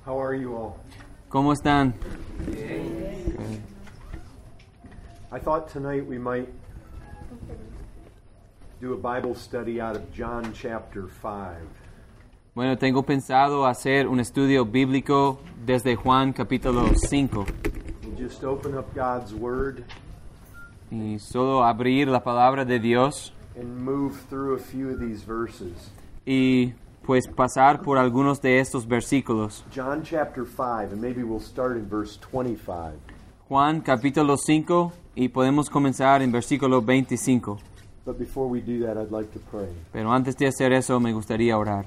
How are you all? ¿Cómo están? I thought tonight we might do a Bible study out of John chapter 5. Bueno, tengo pensado hacer un estudio bíblico desde Juan capítulo 5 We'll just open up God's Word y solo abrir la palabra de Dios and move through a few of these verses. y pues pasar por algunos de estos versículos. John chapter 5, and maybe we'll start in verse 25. Juan capítulo 5 y podemos comenzar en versículo 25. But before we do that, I'd like to pray. Pero antes de hacer eso me gustaría orar.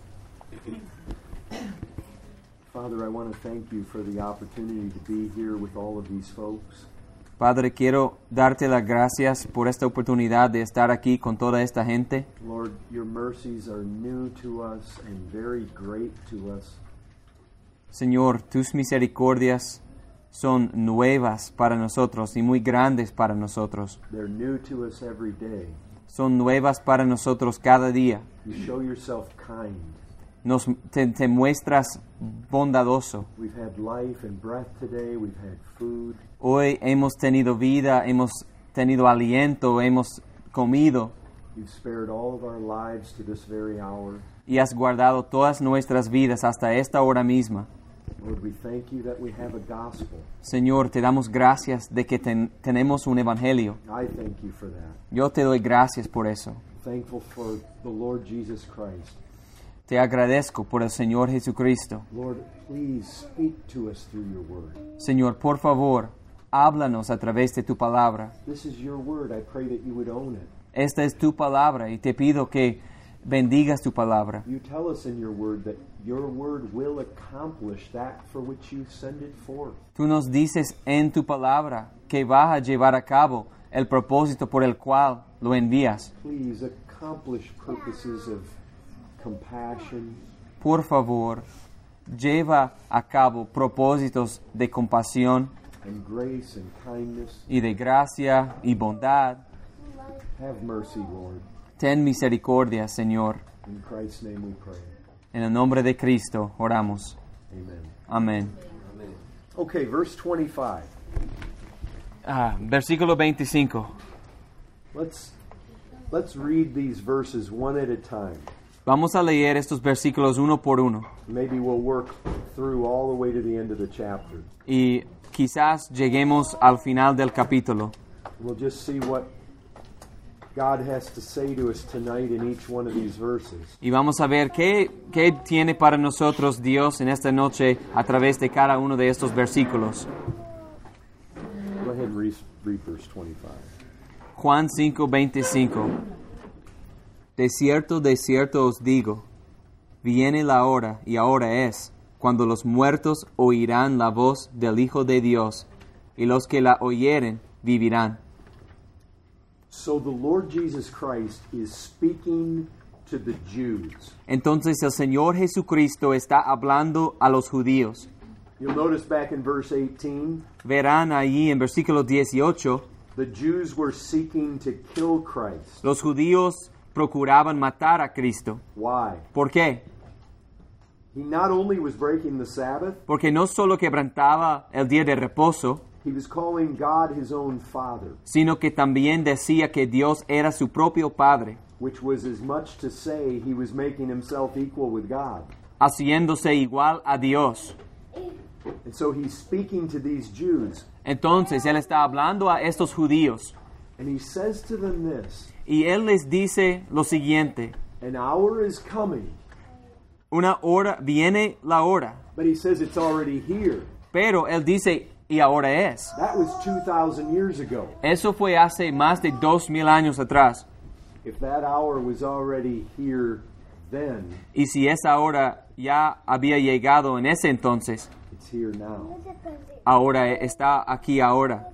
Father, I want to thank you for the opportunity to be here with all of these folks. Padre, quiero darte las gracias por esta oportunidad de estar aquí con toda esta gente. Lord, your mercies are new to us and very great to us. Señor, tus misericordias son nuevas para nosotros y muy grandes para nosotros. They're new to us every day. Son nuevas para nosotros cada día. You show yourself kind. Te muestras bondadoso. We've had life and breath today. We've had food. Hoy hemos tenido vida, hemos tenido aliento, hemos comido You've spared all of our lives to this very hour. y has guardado todas nuestras vidas hasta esta hora misma. Lord, we thank you that we have a gospel. Señor, te damos gracias de que tenemos un evangelio. I thank you for that. Yo te doy gracias por eso. Thankful for the Lord Jesus Christ. Te agradezco por el Señor Jesucristo. Lord, please speak to us through your word. Señor, por favor, háblanos a través de tu palabra. This is your word. I pray that you would own it. Esta es tu palabra y te pido que bendigas tu palabra. You tell us in your word that your word will accomplish that for which you send it forth. Tú nos dices en tu palabra que vas a llevar a cabo el propósito por el cual lo envías. Please accomplish purposes of compassion, Por favor, lleva a cabo propósitos de compasión and grace and kindness. y de gracia y bondad. Have mercy, Lord. Ten misericordia, Señor. In Christ's name we pray. En el nombre de Cristo oramos. Amen. Amén. Okay, verse 25. Versículo 25. Let's read these verses one at a time. Vamos a leer estos versículos uno por uno. Maybe we'll work through all the way to the end of the chapter. Y quizás lleguemos al final del capítulo. We'll just see what God has to say to us tonight in each one of these verses. Y vamos a ver qué tiene para nosotros Dios en esta noche a través de cada uno de estos versículos. Go ahead and read verse 25. Juan 5:25. De cierto os digo, viene la hora, y ahora es, cuando los muertos oirán la voz del Hijo de Dios, y los que la oyeren vivirán. So the Lord Jesus Christ is speaking to the Jews. Entonces el Señor Jesucristo está hablando a los judíos. You'll notice back in verse 18, Verán allí en versículo 18, the Jews were seeking to kill Christ. los judíos procuraban matar a Cristo. Why? ¿Por qué? He not only was breaking the Sabbath, Porque no solo quebrantaba el día de reposo, he was calling God his own Father, sino que también decía que Dios era su propio Padre, which was as much to say he was making himself equal with God. haciéndose igual a Dios. And so he's speaking to these Jews, Entonces Él está hablando a estos judíos and he says to them this, y Él les dice lo siguiente: an hour is coming, una hora, viene la hora, but he says it's already here. pero Él dice, y ahora es. That was 2,000 years ago. Eso fue hace más de 2000 años atrás. If that hour was already here then, Y si esa hora ya había llegado en ese entonces, it's here now. ahora está aquí ahora.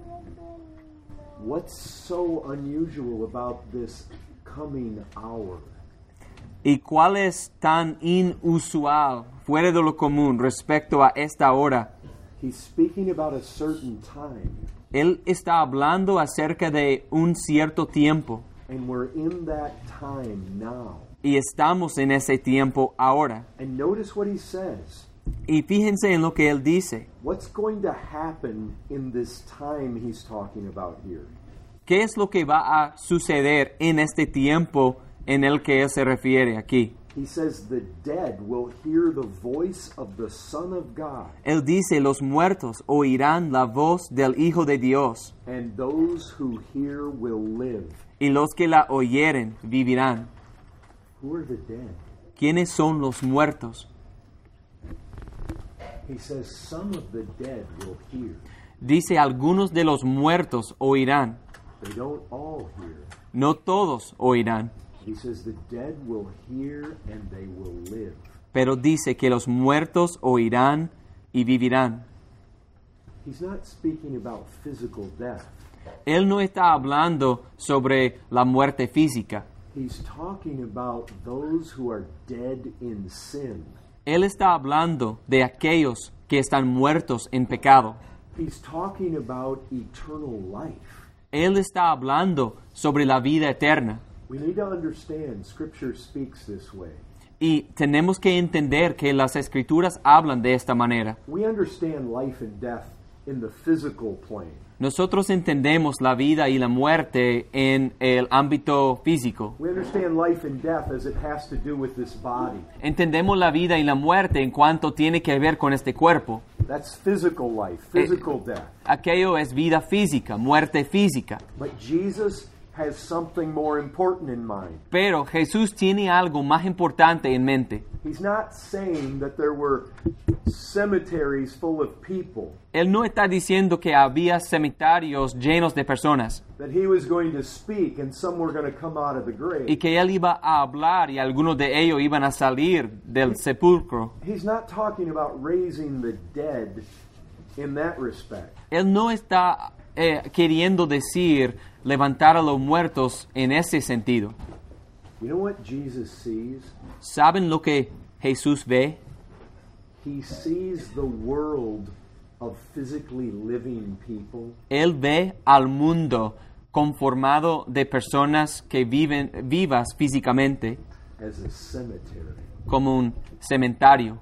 What's so unusual about this coming hour? ¿Y cuál es tan inusual, fuera de lo común, respecto a esta hora? He's speaking about a certain time, Él está hablando acerca de un cierto tiempo. and we're in that time now. Y estamos en ese tiempo ahora. And notice what he says. Y fíjense en lo que él dice. What's going to happen in this time he's talking about here? ¿Qué es lo que va a suceder en este tiempo en el que él se refiere aquí? He says the dead will hear the voice of the Son of God, Él dice, los muertos oirán la voz del Hijo de Dios, and those who hear will live. y los que la oyeren vivirán. Who are the dead? ¿Quiénes son los muertos? He says some of the dead will hear. Dice, algunos de los muertos oirán. They don't all hear. No todos oirán, He says the dead will hear and they will live. pero dice que los muertos oirán y vivirán. He's not speaking about physical death. Él no está hablando sobre la muerte física. He's talking about those who are dead in sin. Él está hablando de aquellos que están muertos en pecado. He's talking about eternal life. Él está hablando sobre la vida eterna. We need to understand Scripture speaks this way. Y tenemos que entender que las Escrituras hablan de esta manera. We understand life and death in the physical plane. Nosotros entendemos la vida y la muerte en el ámbito físico. We understand life and death as it has to do with this body. Entendemos la vida y la muerte en cuanto tiene que ver con este cuerpo. That's physical life, physical death. Aquello es vida física, muerte física. But Jesus has something more important in mind. Pero Jesús tiene algo más importante en mente. He's not saying that there were cemeteries full of people, Él no está diciendo que había cementerios llenos de personas that he was going to speak and some were going to come out of the grave. y que Él iba a hablar y algunos de ellos iban a salir del sepulcro. He's not talking about raising the dead in that respect. Él no está queriendo decir levantar a los muertos en ese sentido. You know what Jesus sees? ¿Saben lo que Jesús ve? He sees the world of physically living people Él ve al mundo conformado de personas que viven vivas físicamente as a cemetery. como un cementerio.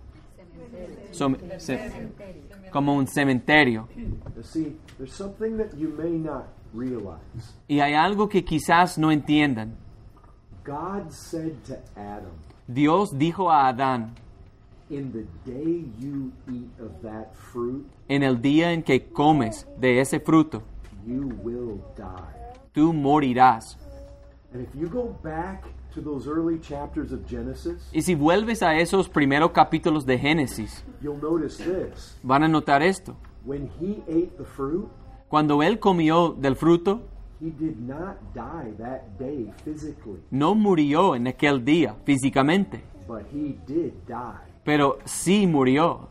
Como un cementerio. Now see, there's something that you may not realize. Y hay algo que quizás no entiendan. God said to Adam, Dios dijo a Adán, in the day you eat of that fruit, en el día en que comes de ese fruto, you will die. tú morirás. And if you go back to those early chapters of Genesis, Y si vuelves a esos primeros capítulos de Génesis, you'll notice this. van a notar esto. When he ate the fruit, Cuando él comió del fruto, he did not die that day physically, no murió en aquel día físicamente, but he did die. pero sí murió.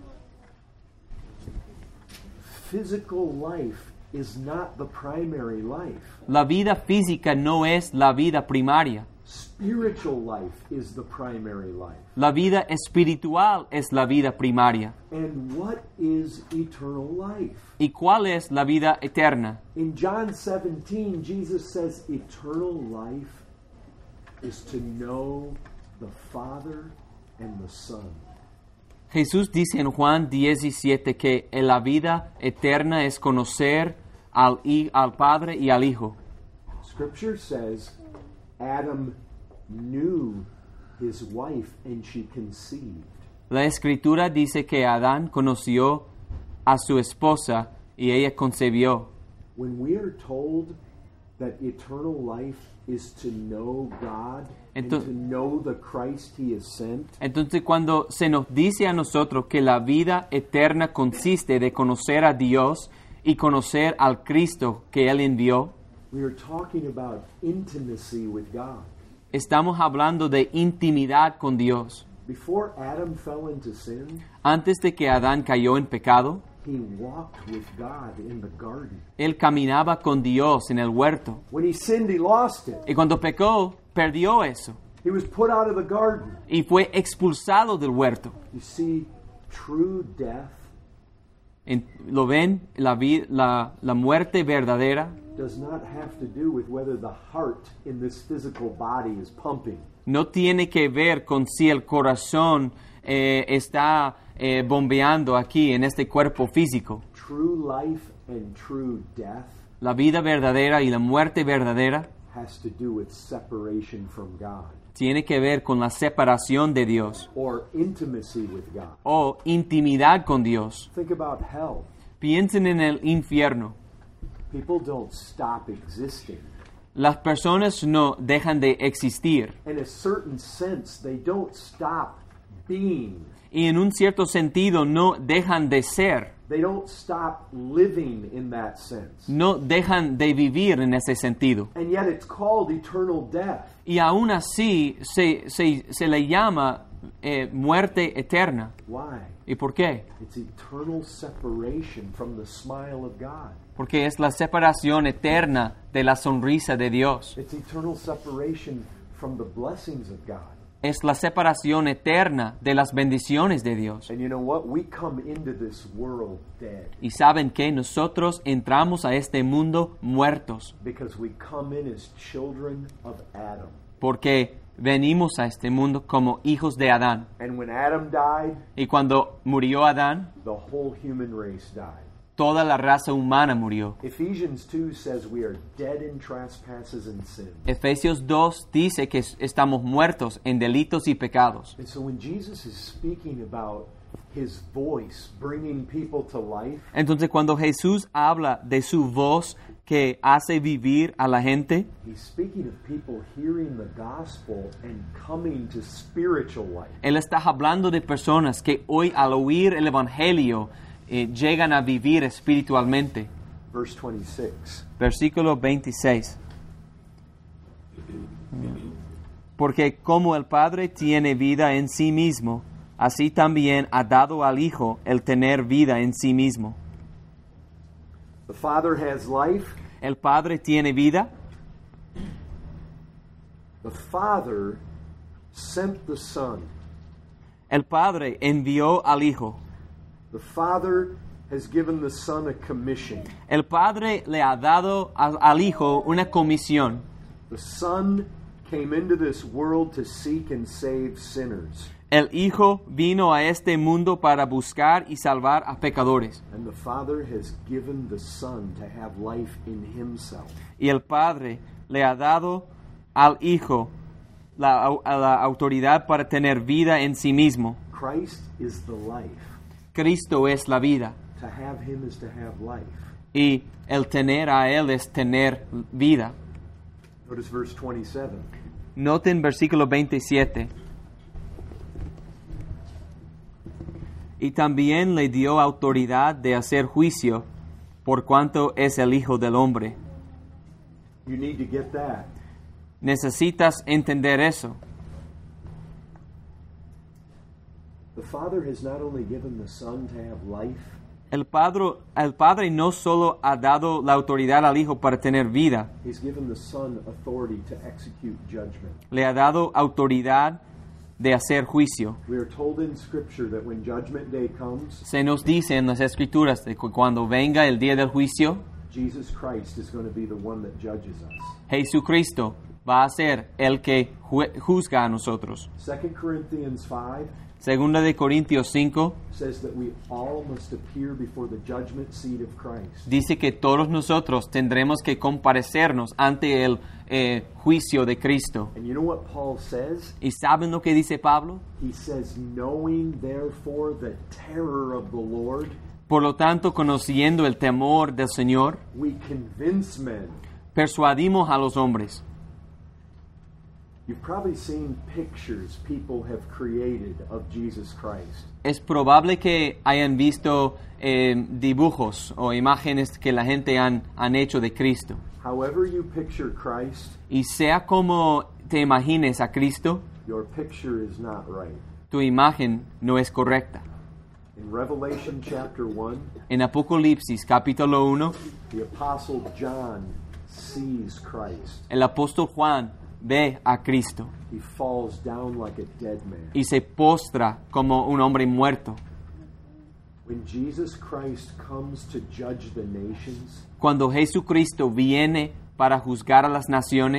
Physical life is not the primary life. La vida física no es la vida primaria. Spiritual life is the primary life. La vida espiritual es la vida primaria. And what is eternal life? ¿Y cuál es la vida eterna? In John 17, Jesus says eternal life is to know the Father and the Son. Jesús dice en Juan 17 que la vida eterna es conocer al Padre y al Hijo. Scripture says Adam knew his wife and she conceived. La Escritura dice que Adán conoció a su esposa y ella concebió. When we are told that eternal life is to know God and Entonces- to know the Christ he has sent, Entonces cuando se nos dice a nosotros que la vida eterna consiste de conocer a Dios y conocer al Cristo que Él envió, we are talking about intimacy with God. estamos hablando de intimidad con Dios. Before Adam fell into sin, Antes de que Adán cayó en pecado, he walked with God in the garden. él caminaba con Dios en el huerto. When he sinned, he lost it. Y cuando pecó, perdió eso. He was put out of the garden. Y fue expulsado del huerto. You see, true death ¿Lo ven? La muerte verdadera does not have to do with whether the heart in this physical body is pumping. no tiene que ver con si el corazón está bombeando aquí en este cuerpo físico. True life and true death La vida verdadera y la muerte verdadera has to do with separation from God tiene que ver con la separación de Dios or intimacy with God. o intimidad con Dios. Think about hell. Piensen en el infierno. People don't stop existing. Las personas no dejan de existir In a certain sense, they don't stop being. y en un cierto sentido no dejan de ser, They don't stop living in that sense. no dejan de vivir en ese sentido. And yet it's called eternal death. Y aún así se le llama muerte eterna. Why? ¿Y por qué? It's eternal separation from the smile of God. Porque es la separación eterna de la sonrisa de Dios. It's eternal separation from the blessings of God. Es la separación eterna de las bendiciones de Dios. And you know what? We come into this world dead Y saben que nosotros entramos a este mundo muertos because we come in as children of Adam. porque venimos a este mundo como hijos de Adán. And when Adam died, Y cuando murió Adán, the whole human race died. toda la raza humana murió. Ephesians 2 says we are dead in trespasses and sins. Efesios 2 dice que estamos muertos en delitos y pecados. And so when Jesus is speaking about his voice bringing people to life, Entonces cuando Jesús habla de su voz que hace vivir a la gente, he's speaking of people hearing the gospel and coming to spiritual life. Él está hablando de personas que hoy al oír el Evangelio llegan a vivir espiritualmente. Verse 26. Versículo 26. Porque como el Padre tiene vida en sí mismo, así también ha dado al Hijo el tener vida en sí mismo. The Father has life. El Padre tiene vida. The Father sent the Son. El Padre envió al Hijo. The Father has given the Son a commission. El Padre le ha dado al Hijo una comisión. The Son came into this world to seek and save sinners. El Hijo vino a este mundo para buscar y salvar a pecadores. And the Father has given the Son to have life in himself. Y el Padre le ha dado al Hijo la autoridad para tener vida en sí mismo. Christ is the life. Cristo es la vida. To have him is to have life. Y el tener a Él es tener vida. Notice verse 27. Noten versículo 27. Y también le dio autoridad de hacer juicio, por cuanto es el Hijo del Hombre. You need to get that. Necesitas entender eso. The Father has not only given the Son to have life, El Padre no solo ha dado la autoridad al Hijo para tener vida, he's given the Son authority to execute judgment. le ha dado autoridad de hacer juicio. We are told in Scripture that when Judgment Day comes, Se nos dice en las Escrituras de que cuando venga el día del juicio, Jesus Christ is going to be the one that judges us. Jesucristo va a ser el que juzga a nosotros. 2 Corinthians 5 Segunda de Corintios 5 says that we all must appear before the judgment seat of Christ. dice que todos nosotros tendremos que comparecernos ante el juicio de Cristo. And you know what Paul says? ¿Y saben lo que dice Pablo? He says, knowing therefore the terror of the Lord, Por lo tanto, conociendo el temor del Señor, we convince men. persuadimos a los hombres. You've probably seen pictures people have created of Jesus Christ. Es probable que hayan visto dibujos o imágenes que la gente han hecho de Cristo. However you picture Christ, Y sea como te imagines a Cristo, your picture is not right. tu imagen no es correcta. In Revelation chapter 1, En Apocalipsis capítulo 1, the Apostle John sees Christ. el apóstol Juan ve a Cristo He falls down like a dead man. y se postra como un hombre muerto. When Jesus Christ comes to judge the nations, Cuando Jesucristo viene para juzgar a las naciones,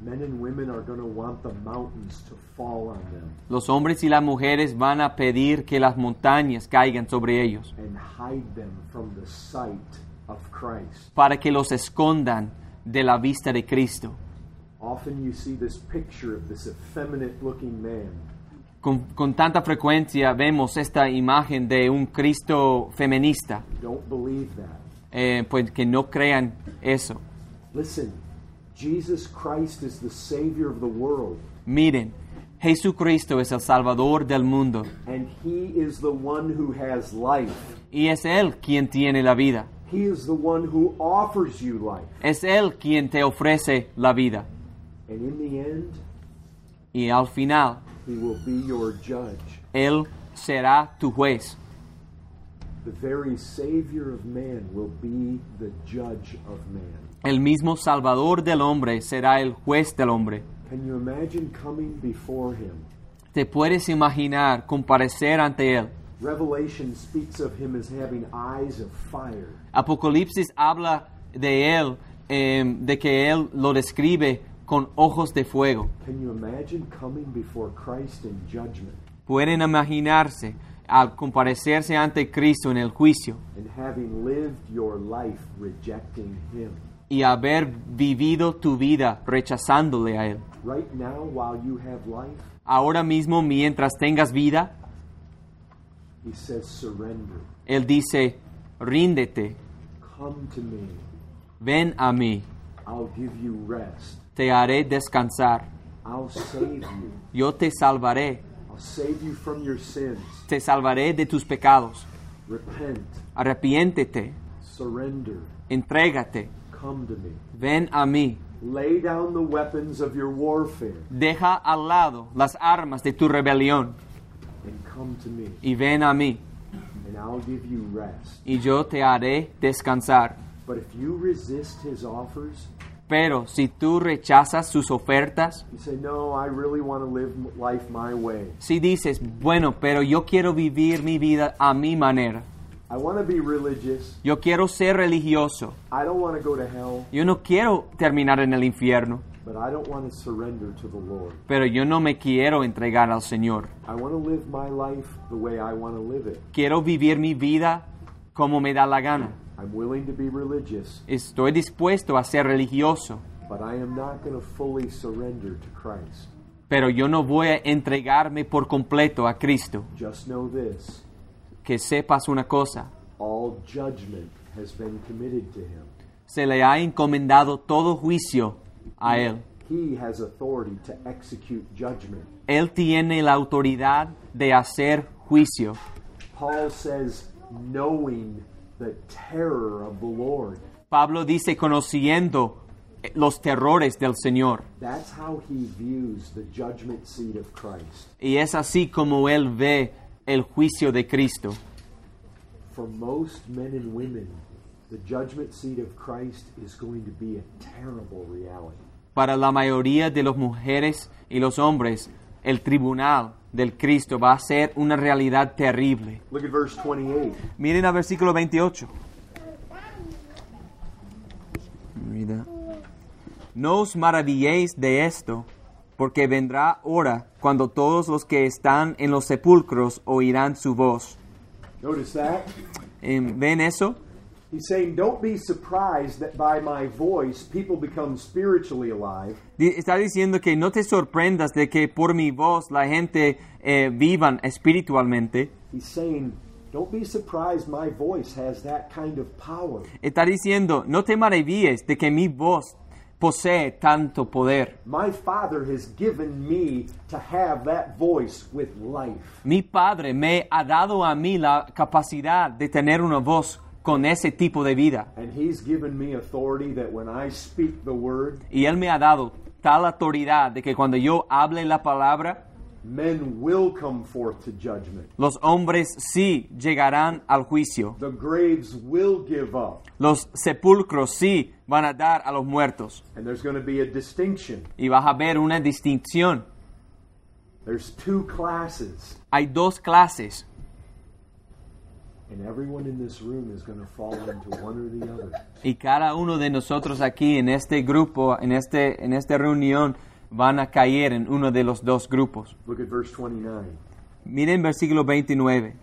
Men and women are going to want the mountains to fall on them Los hombres y las mujeres van a pedir que las montañas caigan sobre ellos and hide them from the sight of Christ. para que los escondan de la vista de Cristo. Often you see this picture of this effeminate-looking man Con tanta frecuencia vemos esta imagen de un Cristo feminista, Don't believe that. pues que no crean eso. Listen, Jesus Christ is the Savior of the world, Miren, Jesucristo es el Salvador del mundo and He is the one who has life. y es Él quien tiene la vida. He is the one who offers you life. Es Él quien te ofrece la vida. And in the end, Y al final, He will be your judge. Él será tu juez. The very Savior of man will be the judge of man. El mismo Salvador del hombre será el juez del hombre. Can you imagine coming before Him? ¿Te puedes imaginar comparecer ante Él? Revelation speaks of Him as having eyes of fire. Apocalipsis habla de Él, de que Él lo describe con ojos de fuego. Can you imagine coming before Christ in judgment Pueden imaginarse al comparecerse ante Cristo en el juicio and having lived your life rejecting Him? y haber vivido tu vida rechazándole a Él. Right now, while you have life, Ahora mismo, mientras tengas vida, He says, surrender. Él dice, ríndete, Come to me. ven a mí, I'll give you rest. te haré descansar, I'll save you. yo te salvaré, I'll save you from your sins. te salvaré de tus pecados. Repent. Arrepiéntete, Surrender. entrégate, Come to me. ven a mí, Lay down the weapons of your warfare deja al lado las armas de tu rebelión and come to me, y ven a mí, and I'll give you rest. y yo te haré descansar. But if you resist His offers, Pero si tú rechazas sus ofertas, you say, no, I really want to live life my way. si dices, bueno, pero yo quiero vivir mi vida a mi manera, I want to be religious. yo quiero ser religioso, I don't want to go to hell, yo no quiero terminar en el infierno, but I don't want to surrender to the Lord. pero yo no me quiero entregar al Señor. I want to live my life the way I want to live it. Quiero vivir mi vida como me da la gana. I'm willing to be religious, Estoy dispuesto a ser religioso, but I am not going to fully surrender to Christ. pero yo no voy a entregarme por completo a Cristo. Just know this, Que sepas una cosa, all judgment has been committed to Him. se le ha encomendado todo juicio a Él. He has authority to execute judgment. Él tiene la autoridad de hacer juicio. Paul says, knowing the terror of the Lord. Pablo dice conociendo los terrores del Señor. That's how he views the judgment seat of Christ. Y es así como él ve el juicio de Cristo. For most men and women, the judgment seat of Christ is going to be a terrible reality. Para la mayoría de las mujeres y los hombres, el tribunal del Cristo va a ser una realidad terrible. Look at verse 28. Miren al versículo 28. Mira. No os maravilléis de esto, porque vendrá hora cuando todos los que están en los sepulcros oirán su voz. Notice that? ¿Ven eso? He's saying, don't be surprised that by my voice people become spiritually alive. Está diciendo que no te sorprendas de que por mi voz la gente vivan espiritualmente. He's saying, don't be surprised my voice has that kind of power. Está diciendo, no te maravilles de que mi voz posee tanto poder. My Father has given me to have that voice with life. Mi Padre me ha dado a mí la capacidad de tener una voz con ese tipo de vida. And He's given me authority that when I speak the word, Y Él me ha dado tal autoridad de que cuando yo hable la palabra, men will come forth to judgment. los hombres sí llegarán al juicio. The graves will give up. Los sepulcros sí van a dar a los muertos. And there's going to be a distinction. Y va a haber una distinción. There's two classes. Hay dos clases. And everyone in this room is going to fall into one or the other. Y cada uno de nosotros aquí en este grupo, en esta reunión, van a caer en uno de los dos grupos. Look at verse 29. Miren versículo 29.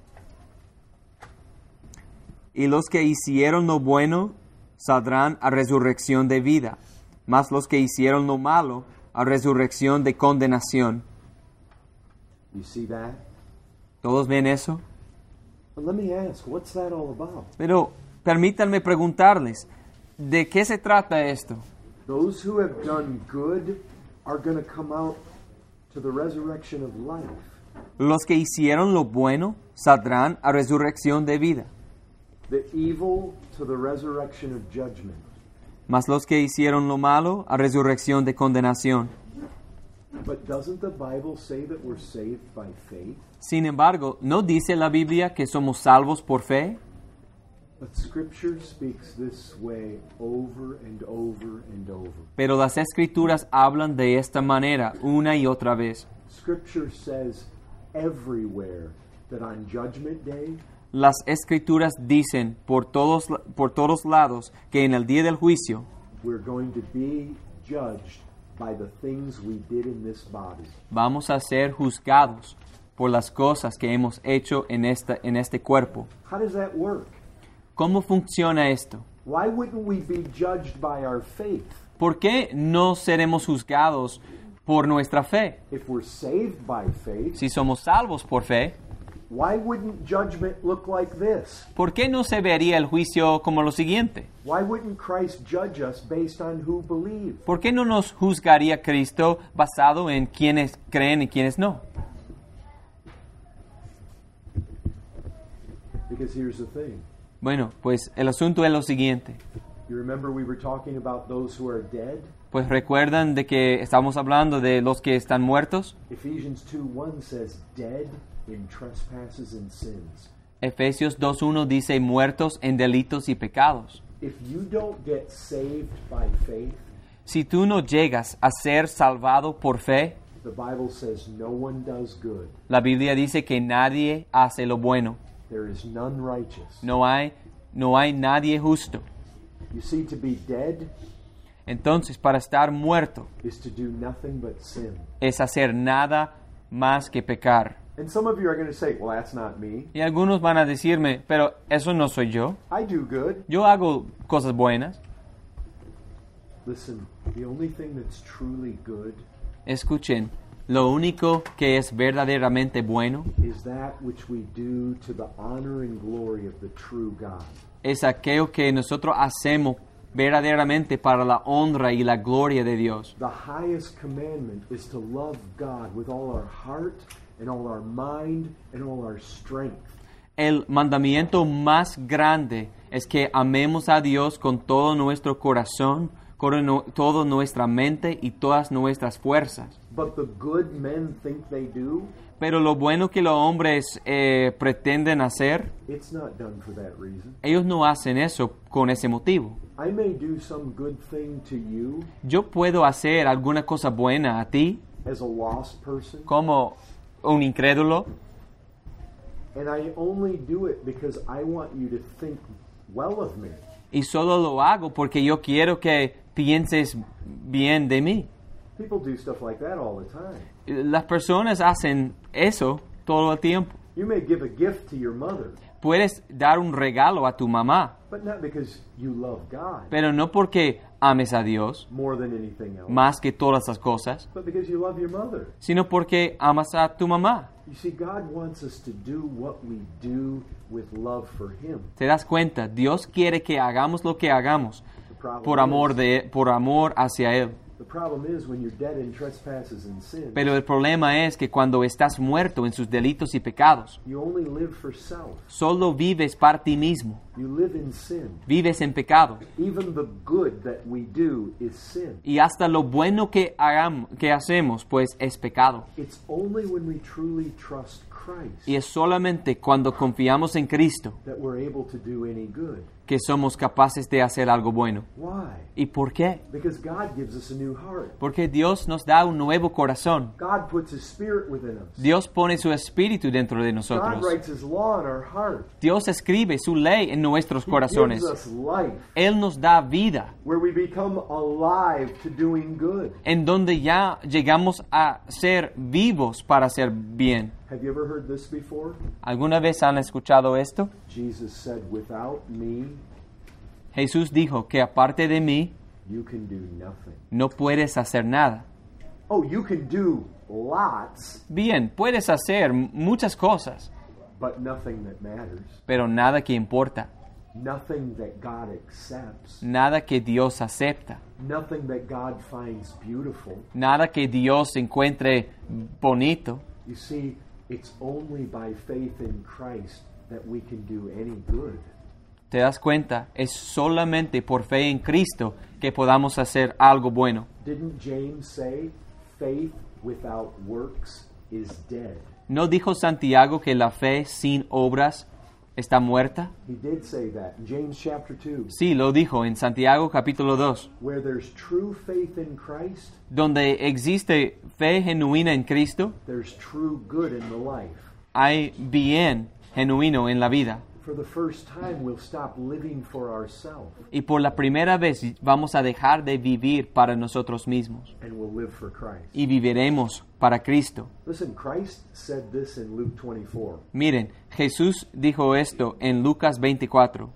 Y los que hicieron lo bueno saldrán a resurrección de vida, mas los que hicieron lo malo a resurrección de condenación. You see that? ¿Todos ven eso? But let me ask, what's that all about? Pero permítanme preguntarles, ¿de qué se trata esto? Those who have done good are going to come out to the resurrection of life. Los que hicieron lo bueno saldrán a resurrección de vida, The evil to the resurrection of judgment. mas los que hicieron lo malo a resurrección de condenación. But doesn't the Bible say that we're saved by faith? Sin embargo, ¿no dice la Biblia que somos salvos por fe? But Scripture speaks this way over and over and over. Pero las Escrituras hablan de esta manera una y otra vez. Scripture says everywhere that on Judgment Day, Las Escrituras dicen por todos lados que en el día del juicio we're going to be judged by the things we did in this body. vamos a ser juzgados por las cosas que hemos hecho en este cuerpo. How does that work? ¿Cómo funciona esto? Why wouldn't we be judged by our faith? ¿Por qué no seremos juzgados por nuestra fe? If we're saved by faith, Si somos salvos por fe, why wouldn't judgment look like this? ¿por qué no se vería el juicio como lo siguiente? Why wouldn't Christ judge us based on who believe? ¿Por qué no nos juzgaría Cristo basado en quienes creen y quienes no? Because here's the thing. Bueno, pues el asunto es lo siguiente. You remember we were talking about those who are dead? Pues recuerdan de que estamos hablando de los que están muertos. Ephesians 2:1 says, dead in trespasses and sins. Efesios 2:1 dice muertos en delitos y pecados. If you don't get saved by faith, Si tú no llegas a ser salvado por fe, the Bible says no one does good. la Biblia dice que nadie hace lo bueno. There is none righteous. No hay nadie justo. You see, to be dead Entonces, para estar muerto is to do nothing but sin. es hacer nada más que pecar. And some of you are going to say, well, that's not me. Y algunos van a decirme, pero eso no soy yo. I do good. Yo hago cosas buenas. Listen, the only thing that's truly good Escuchen, lo único que es verdaderamente bueno is that which we do to the honor and glory of the true God. es aquello que nosotros hacemos verdaderamente para la honra y la gloria de Dios. The highest commandment is to love God with all our heart and all our mind and all our strength. El mandamiento más grande es que amemos a Dios con todo nuestro corazón, con toda nuestra mente y todas nuestras fuerzas. But the good men think they do, Pero lo bueno que los hombres pretenden hacer, it's not done for that reason. ellos no hacen eso con ese motivo. I may do some good thing to you Yo puedo hacer alguna cosa buena a ti as a lost person, como un incrédulo, and I only do it because I want you to think well of me. y solo lo hago porque yo quiero que pienses bien de mí. People do stuff like that all the time. Las personas hacen eso todo el tiempo. You may give a gift to your mother, Puedes dar un regalo a tu mamá, but not because you love God pero no porque ames a Dios more than anything else, más que todas las cosas, but because you love your mother. sino porque amas a tu mamá. You see, God wants us to do what we do with love for Him. ¿Te das cuenta? Dios quiere que hagamos lo que hagamos The problem por amor hacia Él. The problem is when you're dead in trespasses and sins, Pero el problema es que cuando estás muerto en sus delitos y pecados, you only live for self. solo vives para ti mismo. You live in sin. Vives en pecado. Even the good that we do is sin. Y hasta lo bueno que hacemos, pues es pecado. It's only when we truly trust Christ Y es solamente cuando confiamos en Cristo that we're able to do any good. que somos capaces de hacer algo bueno. Why? ¿Y por qué? Because God gives us a new heart. Porque Dios nos da un nuevo corazón. God puts His Spirit within us. Dios pone su espíritu dentro de God nosotros. writes His law in our heart. Dios escribe su ley en nuestros He corazones. gives us life, Él nos da vida, where we become alive to doing good. en donde ya llegamos a ser vivos para hacer bien. Have you ever heard this before? ¿Alguna vez han escuchado esto? Jesus said, without me, Jesús dijo que aparte de mí you can do nothing. no puedes hacer nada. Oh, you can do lots, Bien, puedes hacer muchas cosas, but nothing that matters. pero nada que importa, Nothing that God accepts. nada que Dios acepta, Nothing that God finds beautiful. nada que Dios encuentre bonito. You see, it's only by faith in Christ that we can do any good. ¿Te das cuenta? Es solamente por fe en Cristo que podamos hacer algo bueno. Didn't James say, faith without works is dead? ¿No dijo Santiago que la fe sin obras está muerta? He did say that in James chapter 2. Sí, lo dijo en Santiago capítulo 2. Where there's true faith in Christ, Donde existe fe genuina en Cristo, there's true good in the life. hay bien genuino en la vida. For the first time, we'll stop living for ourselves Y por la primera vez vamos a dejar de vivir para nosotros mismos and we'll live for Christ. y viviremos para Cristo. Listen, Christ said this in Luke 24. Miren, Jesús dijo esto en Lucas 24.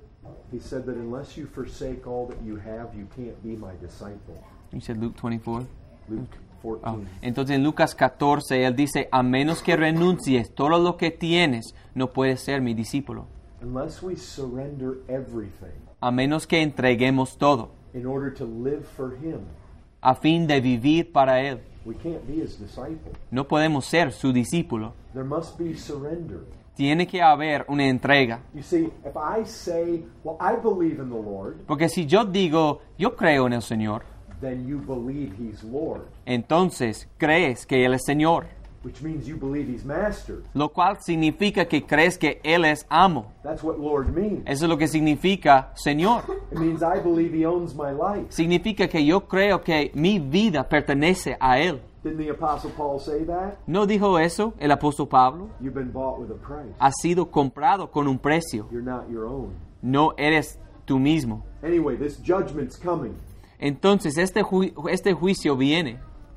He said that unless you forsake all that you have, you can't be my disciple. You said Luke 24. Luke 14. Oh. Entonces en Lucas 14 él dice, a menos que renuncies todo lo que tienes, no puedes ser mi discípulo. Unless we surrender everything A menos que entreguemos todo, in order to live for Him, a fin de vivir para Él. we can't be His disciple. No podemos ser su discípulo. There must be surrender. Tiene que haber una entrega. You see, if I say, well, I believe in the Lord, Porque si yo digo, yo creo en el Señor, then you believe He's Lord, entonces crees que Él es Señor. which means you believe He's Master. Lo cual significa que crees que Él es amo. That's what Lord means. Eso es lo que significa Señor. It means I believe He owns my life. Significa que yo creo que mi vida pertenece a Él. Didn't the Apostle Paul say that? ¿No dijo eso el apóstol Pablo? You've been bought with a price. Has sido comprado con un precio. You're not your own. No eres tú mismo. Anyway, this judgment's coming. Entonces este juicio viene.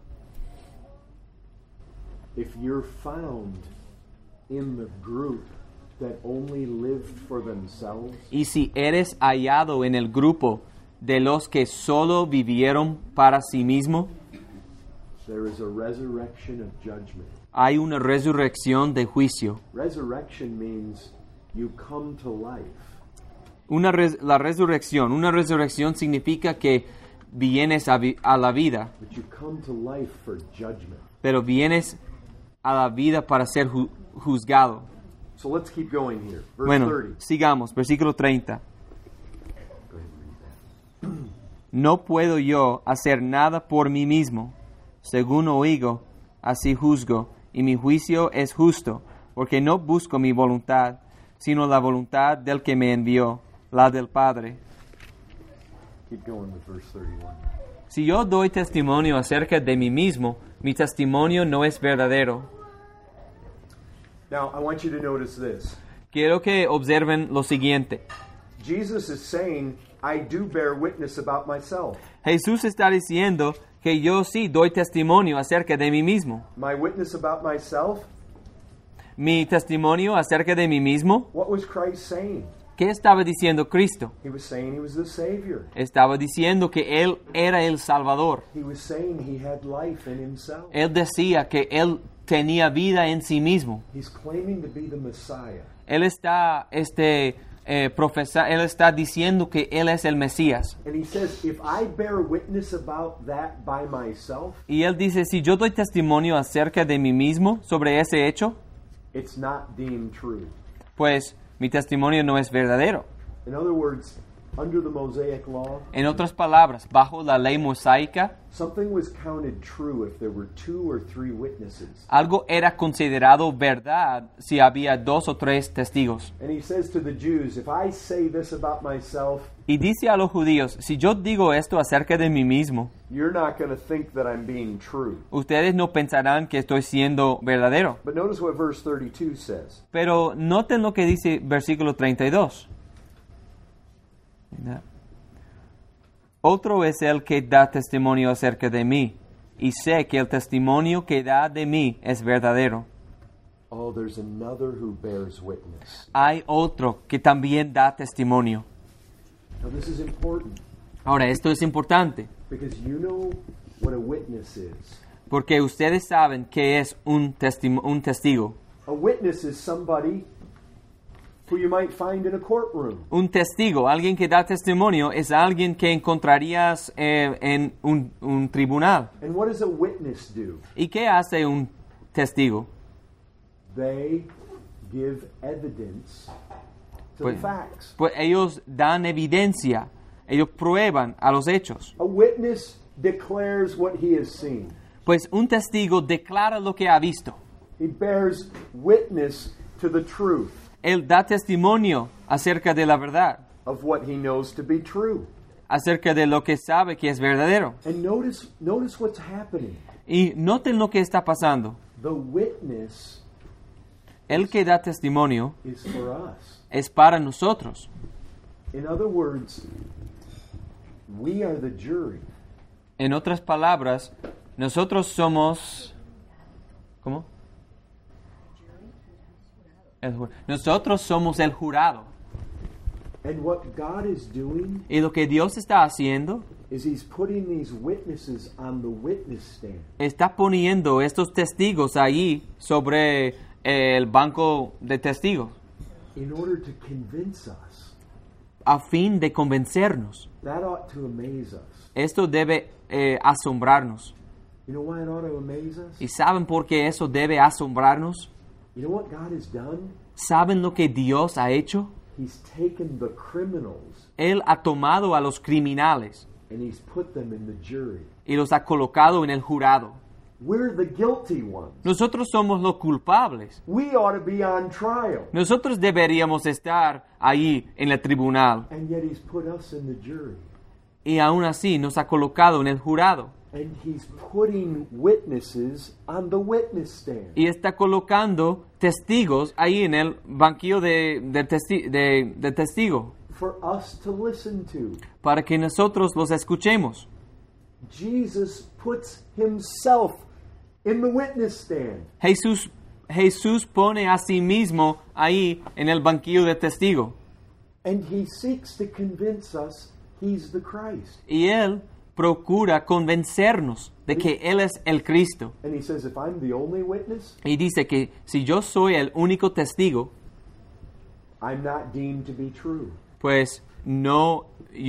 If you're found in the group that only lived for themselves, Y si eres hallado en el grupo de los que solo vivieron para sí mismo, there is a resurrection of judgment. hay una resurrección de juicio. Resurrection means you come to life. Una resurrección significa que vienes a la vida, But you come to life for judgment. pero vienes a la vida para ser juzgado. So let's keep going here. Verse Bueno, 30. sigamos, versículo 30. Go ahead and read that. No puedo yo hacer nada por mí mismo. Según oigo, así juzgo, y mi juicio es justo, porque no busco mi voluntad, sino la voluntad del que me envió, la del Padre. Keep going with verse 31. Si yo doy testimonio acerca de mí mismo, mi testimonio no es verdadero. Now, I want you to notice this. Quiero que observen lo siguiente. Jesus is saying, I do bear witness about myself. Jesús está diciendo que yo sí doy testimonio acerca de mí mismo. My witness about myself, Mi testimonio acerca de mí mismo, what was Christ saying? ¿qué estaba diciendo Cristo? He was saying He was the Savior. Estaba diciendo que Él era el Salvador. He was saying He had life in Himself. Él decía que Él tenía vida en sí mismo. He's claiming to be the Messiah. Él está, él está diciendo que Él es el Mesías. And He says, if I bear witness about that by myself, Y Él dice, si yo doy testimonio acerca de mí mismo sobre ese hecho, it's not deemed true. pues mi testimonio no es verdadero. In other words, under the Mosaic law, En otras palabras, bajo la ley mosaica, something was counted true if there were 2 or 3 witnesses. algo era considerado verdad si había 2 o 3 testigos. And he says to the Jews, if I say this about myself, Y dice a los judíos, si yo digo esto acerca de mí mismo, you're not going to think that I'm being true. ustedes no pensarán que estoy siendo verdadero. But notice what verse 32 says. Pero noten lo que dice versículo 32. Otro es el que da testimonio acerca de mí, y sé que el testimonio que da de mí es verdadero. Oh, there's another who bears witness. Hay otro que también da testimonio. Now this is important Ahora, esto es importante, because you know what a witness is. porque ustedes saben que es un testigo. A witness is somebody who you might find in a courtroom. Un testigo, alguien que da testimonio, es alguien que encontrarías en un tribunal. And what does a witness do? ¿Y qué hace un testigo? They give evidence to the facts. Pues ellos dan evidencia, ellos prueban a los hechos. A witness declares what he has seen. Pues un testigo declara lo que ha visto. He bears witness to the truth Él da testimonio acerca de la verdad, of what he knows to be true. acerca de lo que sabe que es verdadero. And notice what's happening. Y noten lo que está pasando. The witness El que da testimonio is for us. es para nosotros. In other words, we are the jury. En otras palabras, nosotros somos... ¿Cómo? Nosotros somos el jurado. And what God is doing Y lo que Dios está haciendo, is he's putting these witnesses on the witness stand. está poniendo estos testigos allí sobre el banco de testigos, In order to convince us. a fin de convencernos. That ought to amaze us. Esto debe asombrarnos. You know why it ought to amaze us? ¿Y saben por qué eso debe asombrarnos? You know what God has done? ¿Saben lo que Dios ha hecho? He's taken the criminals Él ha tomado a los criminales and he's put them in the jury. y los ha colocado en el jurado. We're the guilty ones. Nosotros somos los culpables. We ought to be on trial. Nosotros deberíamos estar ahí en el tribunal. And yet he's put us in the jury. Y aún así nos ha colocado en el jurado. And he's putting witnesses on the witness stand. Y está colocando testigos ahí en el banquillo de testigo For us to listen to. para que nosotros los escuchemos. Jesus puts himself in the witness stand. Jesús pone a sí mismo ahí en el banquillo de testigo. And he seeks to convince us he's the Christ. Y Él procura convencernos de que Él es el Cristo. And he says, if I'm the only witness, Y dice que si yo soy el único testigo, I'm not deemed to be true. pues no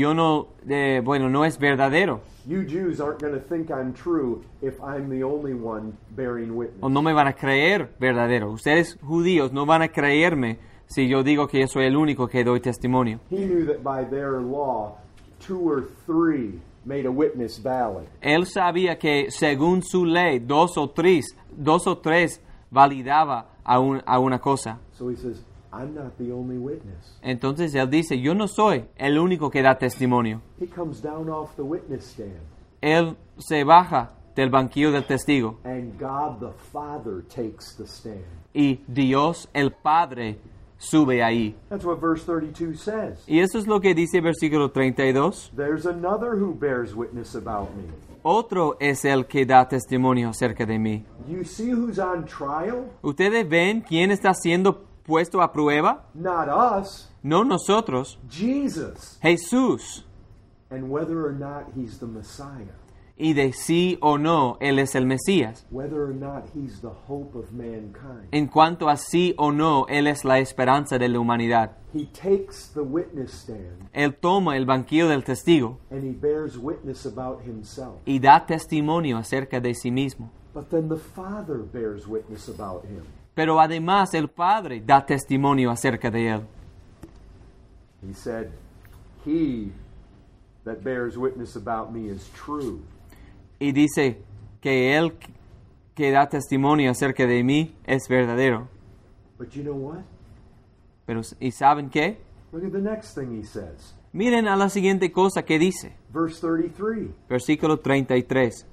es verdadero. You Jews aren't going to think I'm true if I'm the only one bearing witness. O no me van a creer verdadero. Ustedes judíos no van a creerme si yo digo que yo soy el único que doy testimonio. He knew that by their law, 2 or 3 made a witness valid. Él sabía que según su ley, dos o tres validaba a una cosa. So he says, I'm not the only witness. Entonces él dice, yo no soy el único que da testimonio. He comes down off the witness stand. Él se baja del banquillo del testigo And God the Father takes the stand. y Dios el Padre sube ahí. That's what verse 32 says. Y eso es lo que dice versículo 32. There's another who bears witness about me. Otro es el que da testimonio acerca de mí. You see who's on trial? ¿Ustedes ven quién está siendo puesto a prueba? Not us, No nosotros, Jesus. Jesús. And whether or not he's the Messiah, Y de sí o no Él es el Mesías. whether or not he's the hope of mankind. En cuanto a sí o no Él es la esperanza de la humanidad. He takes the witness stand Él toma el banquillo del testigo and he bears witness about himself. y da testimonio acerca de sí mismo. But then the Father bears witness about him. Pero además el Padre da testimonio acerca de Él. He said, he that bears witness about me is true. Y dice que Él que da testimonio acerca de mí es verdadero. But you know what? Pero, ¿y saben qué? Look at the next thing he says. Miren a la siguiente cosa que dice. Verse 33. Versículo 33.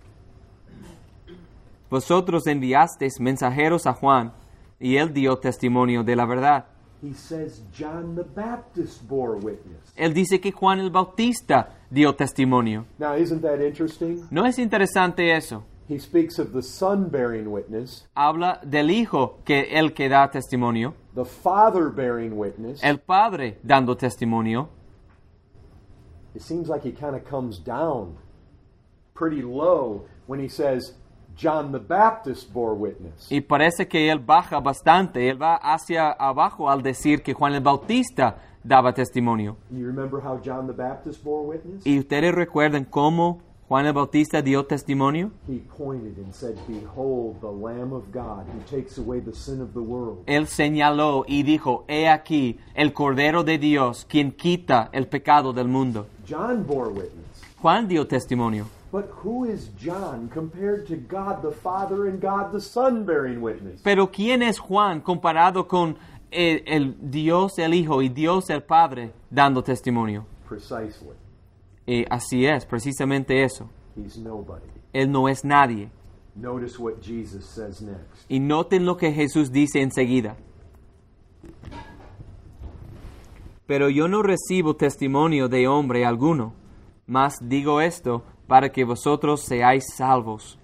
Vosotros enviasteis mensajeros a Juan, y él dio testimonio de la verdad. He says John the Baptist bore witness. Él dice que Juan el Bautista dio testimonio. Now, isn't that interesting? ¿No es interesante eso? He speaks of the Son bearing witness, Habla del Hijo que él que da testimonio, the Father bearing witness. el Padre dando testimonio. It seems like he kind of comes down pretty low when he says John the Baptist bore witness. Y parece que él baja bastante, él va hacia abajo al decir que Juan el Bautista daba testimonio. You remember how John the Baptist bore witness? ¿Y ustedes recuerdan cómo Juan el Bautista dio testimonio? He pointed and said, "Behold, the Lamb of God who takes away the sin of the world." Él señaló y dijo, he aquí el Cordero de Dios, quien quita el pecado del mundo. John bore witness. Juan dio testimonio. But who is John compared to God the Father and God the Son bearing witness? Pero ¿quién es Juan comparado con el Dios el Hijo y Dios el Padre dando testimonio? Precisely. Así es, precisamente eso. He's nobody. Él no es nadie. Notice what Jesus says next. Y noten lo que Jesús dice enseguida. Pero yo no recibo testimonio de hombre alguno, mas digo esto para que vosotros seáis salvos.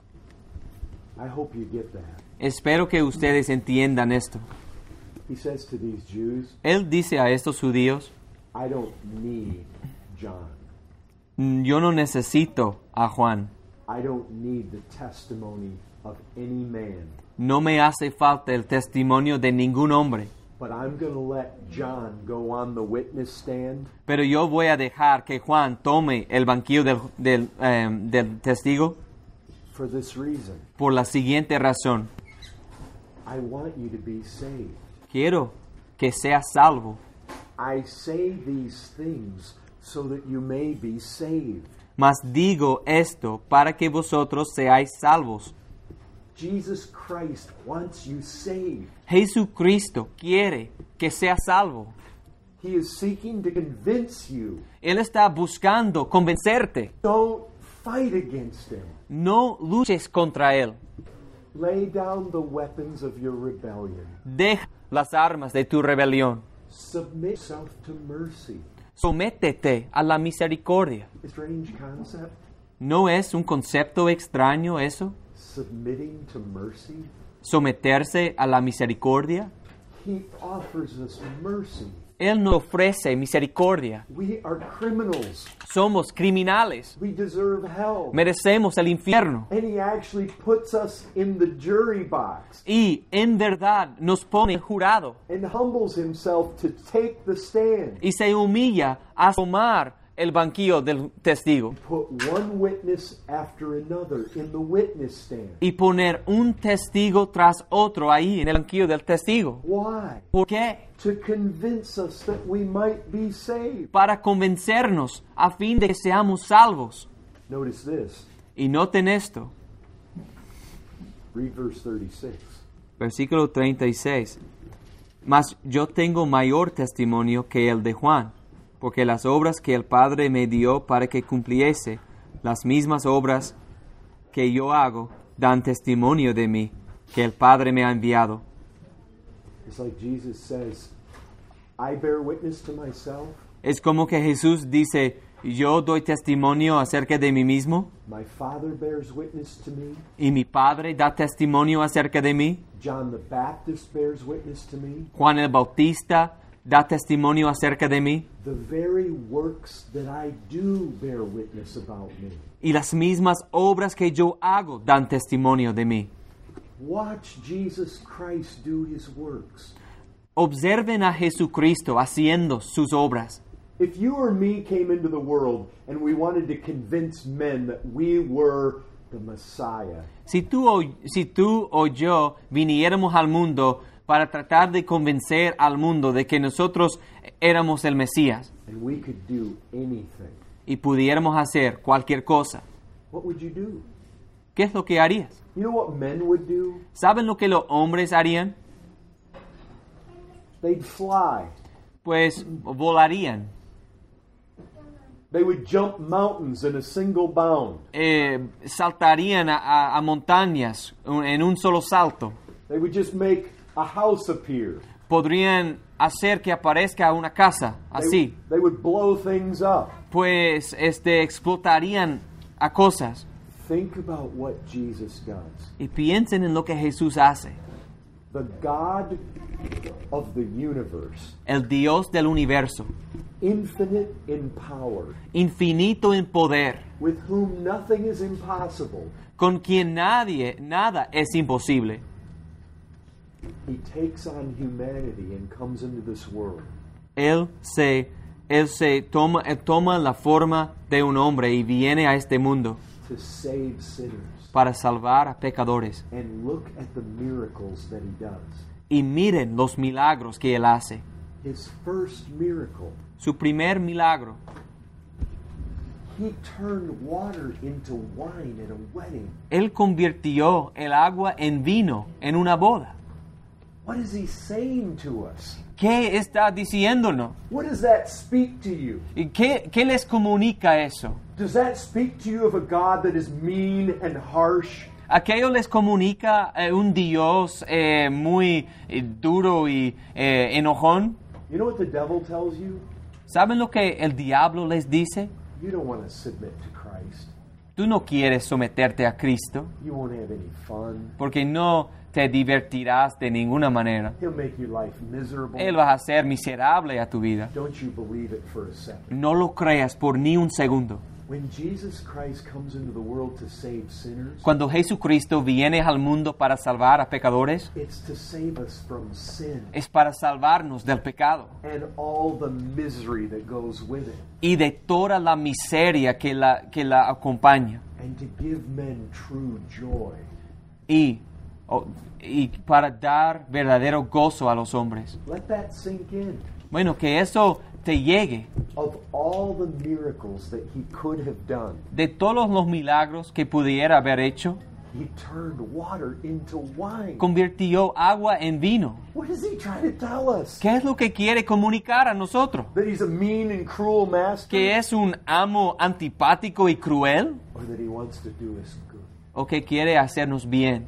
I hope you get that. Espero que ustedes entiendan esto. He says to these Jews, Él dice a estos judíos, I don't need John. yo no necesito a Juan. I don't need the testimony of any man. No me hace falta el testimonio de ningún hombre. But I'm going to let John go on the witness stand Pero yo voy a dejar que Juan tome el banquillo del testigo for this reason. por la siguiente razón. I want you to be saved. Quiero que seas salvo. I say these things so that you may be saved. Mas digo esto para que vosotros seáis salvos. Jesus Christ wants you saved. Jesucristo quiere que seas salvo. He is seeking to convince you. Él está buscando convencerte. Don't fight against him. No luches contra Él. Lay down the weapons of your rebellion. Deja las armas de tu rebelión. Submit yourself to mercy. Sométete a la misericordia. Strange concept. ¿No es un concepto extraño eso? Submitting to mercy. Someterse a la misericordia. He offers us mercy. Él nos ofrece misericordia. We are criminals. Somos criminales. We deserve hell. Merecemos el infierno. And he actually puts us in the jury box Y en verdad nos pone jurado. and humbles himself to take the stand. Y se humilla a tomar el banquillo del testigo. Put one witness after another in the witness stand. Y poner un testigo tras otro ahí en el banquillo del testigo. Why? ¿Por qué? To convince us that we might be saved. Para convencernos a fin de que seamos salvos. Notice this. Y noten esto. Read verse 36. Versículo 36. Mas yo tengo mayor testimonio que el de Juan, porque las obras que el Padre me dio para que cumpliese, las mismas obras que yo hago, dan testimonio de mí, que el Padre me ha enviado. It's like Jesus says, I bear witness to myself. Es como que Jesús dice, yo doy testimonio acerca de mí mismo, My Father bears witness to me. y mi Padre da testimonio acerca de mí. John the Baptist bears witness to me. Juan el Bautista da testimonio acerca de mí. The very works that I do bear witness about me. Y las mismas obras que yo hago dan testimonio de mí. Watch Jesus Christ do his works. Observen a Jesucristo haciendo sus obras. If you or me came into the world and we wanted to convince men that we were the Messiah, Si tú o yo viniéramos al mundo para tratar de convencer al mundo de que nosotros éramos el Mesías and we could do anything, y pudiéramos hacer cualquier cosa, what would you do? ¿qué es lo que harías? You know what men would do? ¿Saben lo que los hombres harían? They'd fly. Pues volarían, They would jump mountains in a single bound. saltarían a montañas en un solo salto. They would just make a house appear. Podrían hacer que aparezca una casa así. They would blow things up. Pues explotarían a cosas. Think about what Jesus does. Y piensen en lo que Jesús hace. The God of the universe, El Dios del universo, infinite in power, infinito en poder, with whom nothing is impossible. con quien nada es imposible. He takes on humanity and comes into this world. Él toma la forma de un hombre y viene a este mundo To save sinners. para salvar a pecadores. And look at the miracles that he does. Y miren los milagros que él hace. His first miracle, Su primer milagro, he turned water into wine at a wedding. él convirtió el agua en vino en una boda. What is he saying to us? ¿Qué está diciéndonos? What does that speak to you? ¿Y qué les comunica eso? Does that speak to you of a God that is mean and harsh? ¿Aquello les comunica un Dios muy duro y enojón? You know what the devil tells you? ¿Saben lo que el diablo les dice? You don't want to submit to Christ. Tú no quieres someterte a Cristo You won't have any fun. porque no te divertirás de ninguna manera. He'll make your life miserable. Él va a hacer miserable a tu vida. Don't you believe it for a second. No lo creas por ni un segundo. When Jesus Christ comes into the world to save sinners, Cuando Jesucristo viene al mundo para salvar a pecadores, it's to save us from sin es para salvarnos del pecado and all the misery that goes with it, y de toda la miseria que la acompaña. and to give men true joy. Y para dar verdadero gozo a los hombres. Let that sink in. Bueno, que eso te llegue. Of all the miracles that he could have done, De todos los milagros que pudiera haber hecho, he turned water into wine. convirtió agua en vino. What is he trying to tell us? ¿Qué es lo que quiere comunicar a nosotros? That he's a mean and cruel master? ¿Que es un amo antipático y cruel? Or that he wants to do us good? ¿O que quiere hacernos bien?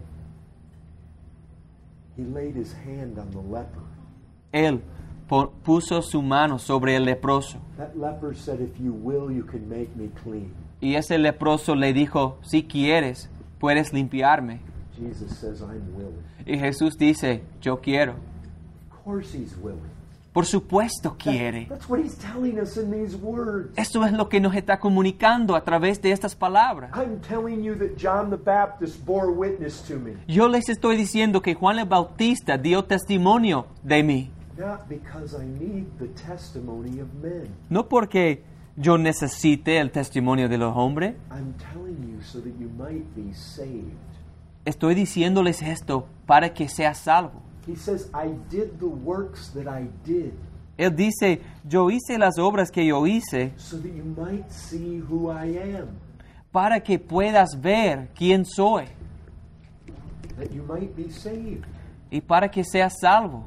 He laid his hand on the leper. Él puso su mano sobre el leproso. That leper said, if you will, you can make me clean. Y ese leproso le dijo, si quieres, puedes limpiarme. Jesus says, I'm willing. Y Jesús dice, yo quiero. Of course he's willing. Por supuesto quiere. That's what he's telling us in these words. Esto es lo que nos está comunicando a través de estas palabras. I'm telling you that John the Baptist bore witness to me. Yo les estoy diciendo que Juan el Bautista dio testimonio de mí. Not because I need the testimony of men. No porque yo necesite el testimonio de los hombres. I'm telling you so that you might be saved. Estoy diciéndoles esto para que seas salvo. He says, I did the works that I did Él dice, yo hice las obras que yo hice so that you might see who I am, para que puedas ver quién soy that you might be saved. y para que seas salvo.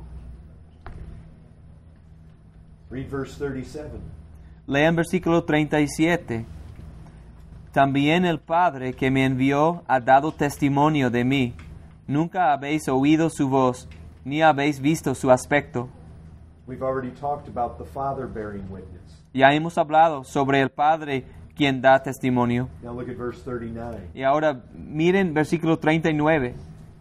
Read verse 37. Lean versículo 37. También el Padre que me envió ha dado testimonio de mí. Nunca habéis oído su voz, ni habéis visto su aspecto. We've already talked about the Father bearing witness. Ya hemos hablado sobre el Padre quien da testimonio. Now look at verse 39. Y ahora miren versículo 39.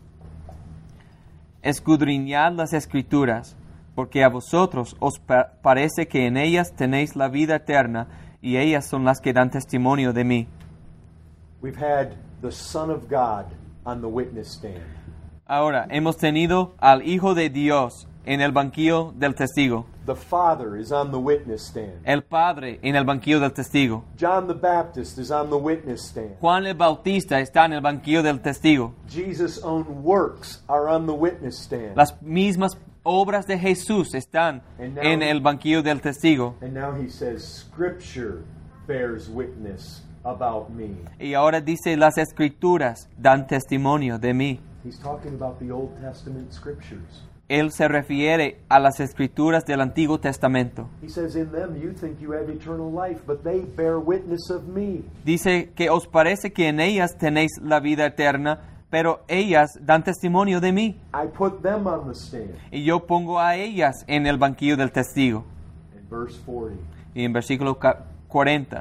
Escudriñad las Escrituras, porque a vosotros os parece que en ellas tenéis la vida eterna, y ellas son las que dan testimonio de mí. We've had the Son of God on the witness stand. Ahora, hemos tenido al Hijo de Dios en el banquillo del testigo. The Father is on the witness stand. El Padre en el banquillo del testigo. John the Baptist is on the witness stand. Juan el Bautista está en el banquillo del testigo. Jesus' own works are on the witness stand. Las mismas obras de Jesús están en el banquillo del testigo. And now he says, Scripture bears witness about me. Y ahora dice, las Escrituras dan testimonio de mí. He's talking about the Old Testament Scriptures. Él se refiere a las Escrituras del Antiguo Testamento. He says, in them you think you have eternal life, but they bear witness of me. Dice que os parece que en ellas tenéis la vida eterna, pero ellas dan testimonio de mí. I put them on the stand. Y yo pongo a ellas en el banquillo del testigo. In verse 40, Y en versículo 40.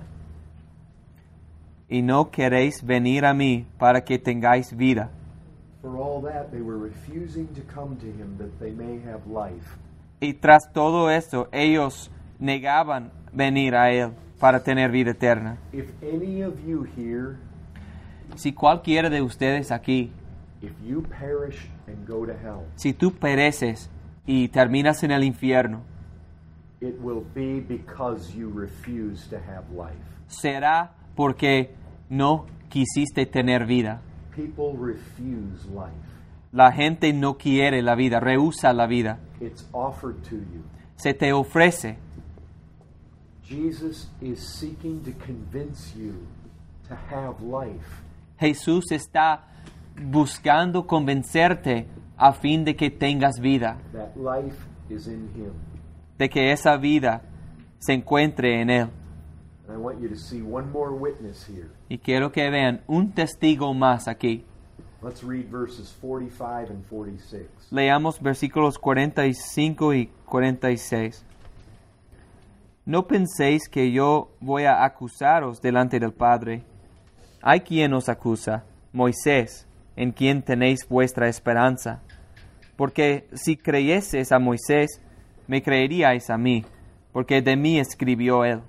Y no queréis venir a mí para que tengáis vida. for all that they were refusing to come to him that they may have life. Y tras todo esto, ellos negaban venir a Él para tener vida eterna. If any of you here, Si cualquiera de ustedes aquí, if you perish and go to hell, si tú pereces y terminas en el infierno, it will be because you refuse to have life. será porque no quisiste tener vida. People refuse life. La gente no quiere la vida, rehúsa la vida. It's offered to you. Se te ofrece. Jesus is seeking to convince you to have life. Jesús está buscando convencerte a fin de que tengas vida, That life is in him. de que esa vida se encuentre en Él. And I want you to see one more witness here. Y quiero que vean un testigo más aquí. Let's read verses 45 and 46. Leamos versículos 45 y 46. No penséis que yo voy a acusaros delante del Padre. Hay quien os acusa, Moisés, en quien tenéis vuestra esperanza. Porque si creyeseis a Moisés, me creeríais a mí, porque de mí escribió él.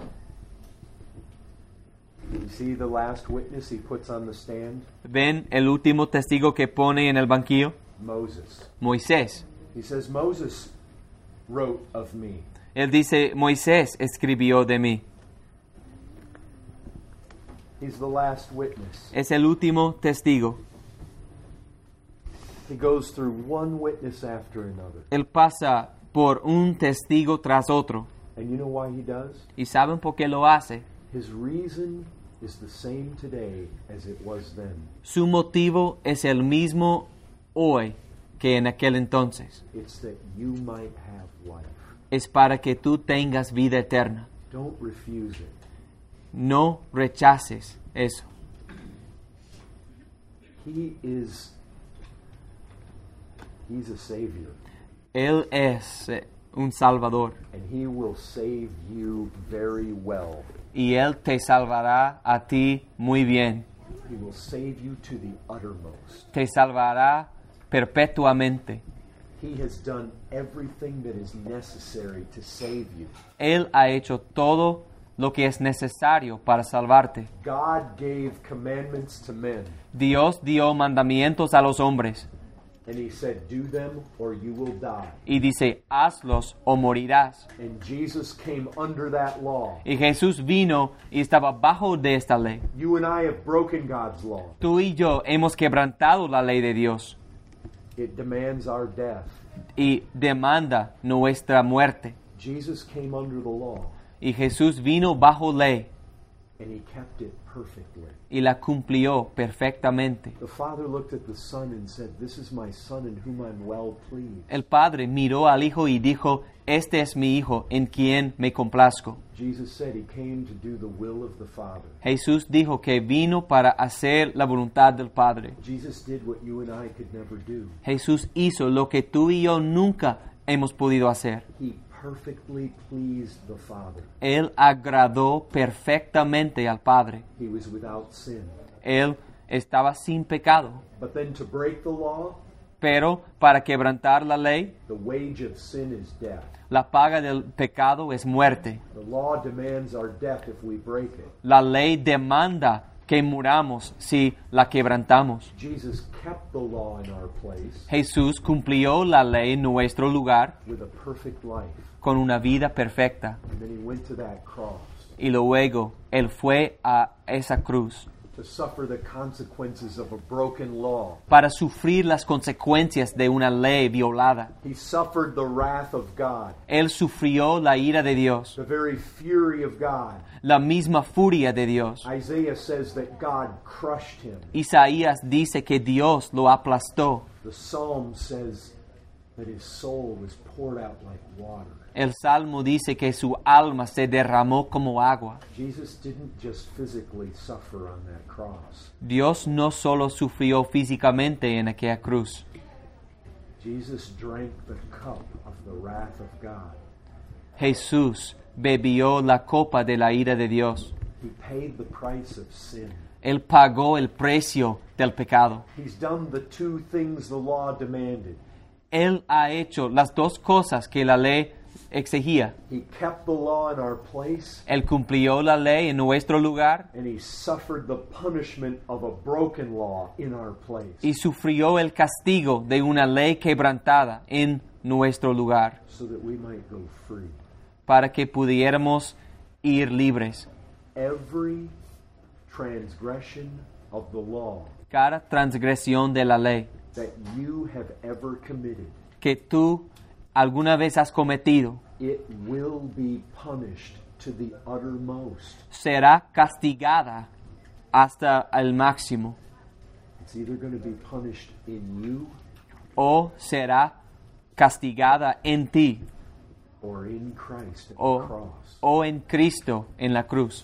You see the last witness he puts on the stand? ¿Ven el último testigo que pone en el banquillo? Moses. Moisés. He says, Moses wrote of me. Él dice, Moisés escribió de mí. He's the last witness. Es el último testigo. He goes through one witness after another. Él pasa por un testigo tras otro. And you know why he does? ¿Y saben por qué lo hace? His reason is the same today as it was then. Su motivo es el mismo hoy que en aquel entonces. It's that you might have life. Es para que tú tengas vida eterna. Don't refuse it. No rechaces eso. He's a savior. Él es un salvador. And he will save you very well. Y Él te salvará a ti muy bien. He will save you to the uttermost. Te salvará perpetuamente. He has done everything that is necessary to save you. Él ha hecho todo lo que es necesario para salvarte. God gave commandments to men. Dios dio mandamientos a los hombres And he said, do them or you will die. y dice, hazlos o morirás. And Jesus came under that law. Y Jesús vino y estaba bajo de esta ley. You and I have broken God's law. Tú y yo hemos quebrantado la ley de Dios It demands our death. y demanda nuestra muerte. Jesus came under the law Y Jesús vino bajo ley and he kept it perfectly. y la cumplió perfectamente. The Father looked at the Son and said, this is my Son in whom I'm well pleased. El Padre miró al Hijo y dijo, este es mi Hijo en quien me complazco. Jesus said he came to do the will of the Father. Jesús dijo que vino para hacer la voluntad del Padre. Jesus did what you and I could never do. Jesús hizo lo que tú y yo nunca hemos podido hacer. He perfectly pleased the Father. Él agradó perfectamente al Padre. He was without sin. Él estaba sin pecado. But then to break the law, Pero para quebrantar la ley, the wage of sin is death. la paga del pecado es muerte. The law demands our death if we break it. La ley demanda que muramos si la quebrantamos. Jesus kept the law in our place Jesús cumplió la ley en nuestro lugar with a perfect life. con una vida perfecta. And then he went to that cross Y luego Él fue a esa cruz to suffer the consequences of a broken law. para sufrir las consecuencias de una ley violada. He suffered the wrath of God, Él sufrió la ira de Dios, the very fury of God. la misma furia de Dios. Isaiah says that God crushed him. Isaías dice que Dios lo aplastó. The Psalm says that his soul was poured out like water. El Salmo dice que su alma se derramó como agua. Jesus didn't just physically suffer on that cross. Dios no solo sufrió físicamente en aquella cruz. Jesus drank the cup of the wrath of God. Jesús bebió la copa de la ira de Dios. He paid the price of sin. Él pagó el precio del pecado. He's done the two things the law demanded. Él ha hecho las dos cosas que la ley exigía. He kept the law in our place, Él cumplió la ley en nuestro lugar and he suffered the punishment of a broken law in our place, y sufrió el castigo de una ley quebrantada en nuestro lugar so that we might go free. para que pudiéramos ir libres. Every transgression of the law Cada transgresión de la ley that you have ever committed, que tú alguna vez has cometido it will be punished to the uttermost. será castigada hasta el máximo It's either going to be punished in you o será castigada en ti or in Christ at the o, cross. o en Cristo en la cruz.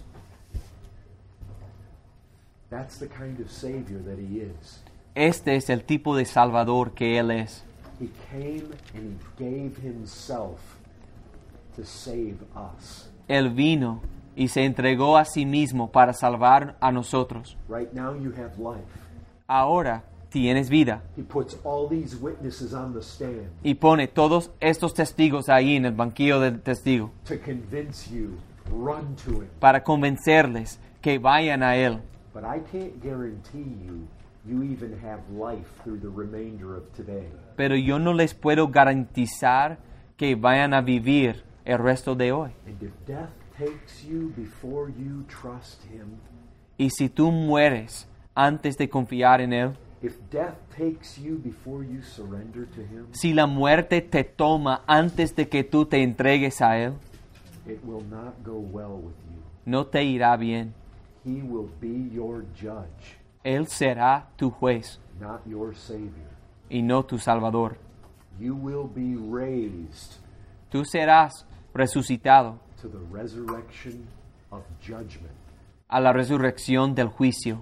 That's the kind of Savior that he is. Este es el tipo de Salvador que Él es. He came and he gave himself to save us. Él vino y se entregó a sí mismo para salvar a nosotros. Right now you have life. Ahora tienes vida He puts all these witnesses on the stand y pone todos estos testigos ahí en el banquillo del testigo to convince you, run to him. para convencerles que vayan a Él. But I can't guarantee you even have life through the remainder of today. Pero yo no les puedo garantizar que vayan a vivir el resto de hoy. And if death takes you before you trust him, Y si tú mueres antes de confiar en Él, if death takes you before you surrender to him, si la muerte te toma antes de que tú te entregues a Él, it will not go well with you. no te irá bien. He will be your judge, Él será tu juez not your savior. y no tu salvador. You will be raised Tú serás resucitado to the resurrection of judgment. a la resurrección del juicio.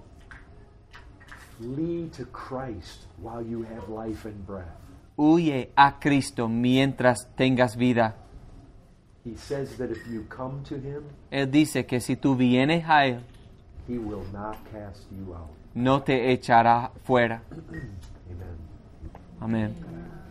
Flee to Christ while you have life and breath. Huye a Cristo mientras tengas vida. He says that if you come to him, Él dice que si tú vienes a Él, he will not cast you out. no te echará fuera. Amen. Amén.